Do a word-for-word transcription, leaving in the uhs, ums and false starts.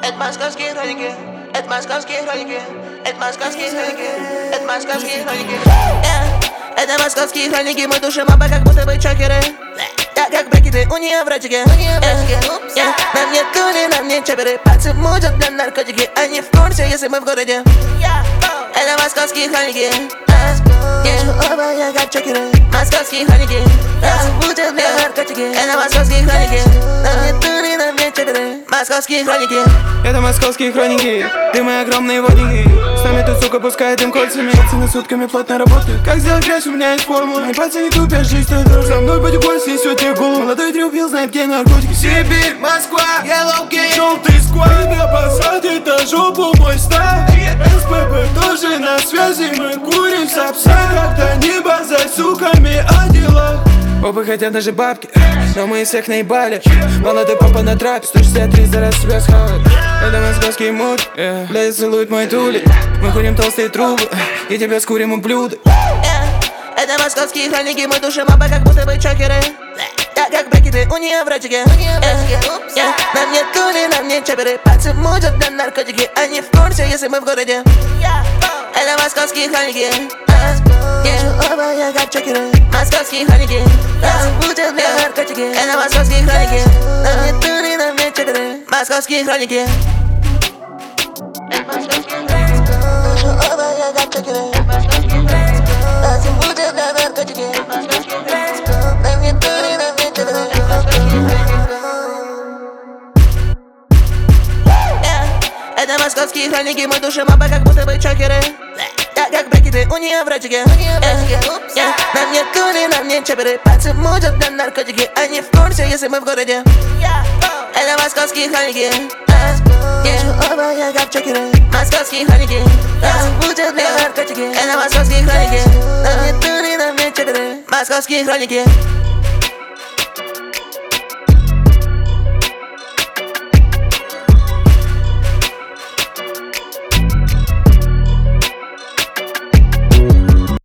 Это московские хроники, это московские хроники, это московские хроники, это московские хроники. Это московские хроники, мы душим оба, как будто бы чокеры. Я как брекеты, у нее в ротике. Нам нет тули, нам нет чаперы. Пальцы мутят для наркотики, они в курсе, если мы в городе. Это московские хроники. Оба я как чокеры. Московские хроники. Пальцы мутят для наркотики. Это московские хроники. Нам нет тули, нам нет чаперы. Московские хроники. Это московские хроники, дымы огромные водники. С нами тут, сука, пускает им кольцами. Цены сутками плотно работают. Как сделать грязь, у меня есть формула. Мои пальцы не тупят, жизнь стоит дорого. Со мной потекой снесет тебе голову. Молодой трюпил, знает, где наркотики. Сибирь, Москва, Yellow Game, желтый сквад. Тебя посадит на жопу мой став. СПБ тоже на связи, мы курим сапса. Когда не базарь суками о делах. Оба хотят даже бабки, но мы всех наебали. Молодой папа на трапе, сто шестьдесят три за раз себя схавает. Это московский муд, yeah. Блядь, целует мой тули. Мы курим толстые трубы, и тебя скурим у блюда. yeah. Это московские хроники, мы душим оба, как будто бы чокеры. Я как брекеты, у нее в ротике. yeah. yeah. Нам нет тули, нам нет чаперы. Пальцы мутят для наркотики, они в курсе, если мы в городе. Это московские хроники. Yeah. Оба я как чокеры. Московские хроники. Пальцы мутят для наркотики. Это московские хроники. Нам нет тули, нам нет чаперы. Московские хроники. Это московские хроники. Оба я как чокеры. Пальцы мутят для наркотики. Московские хроники. Нам нет тули, нам нет чаперы. Это московские хроники, мы душим оба, как будто бы чокеры. Я как брекеты, у нее в ротике. Нам нет тули, нам нет чаперы. Пальцы мутят для наркотики, они в курсе, если мы в городе. Это московские хроники. Оба я как чокеры. Московские хроники. Пальцы мутят для наркотики. Это московские хроники. Нам нет тули, нам нет чаперы. Московские хроники.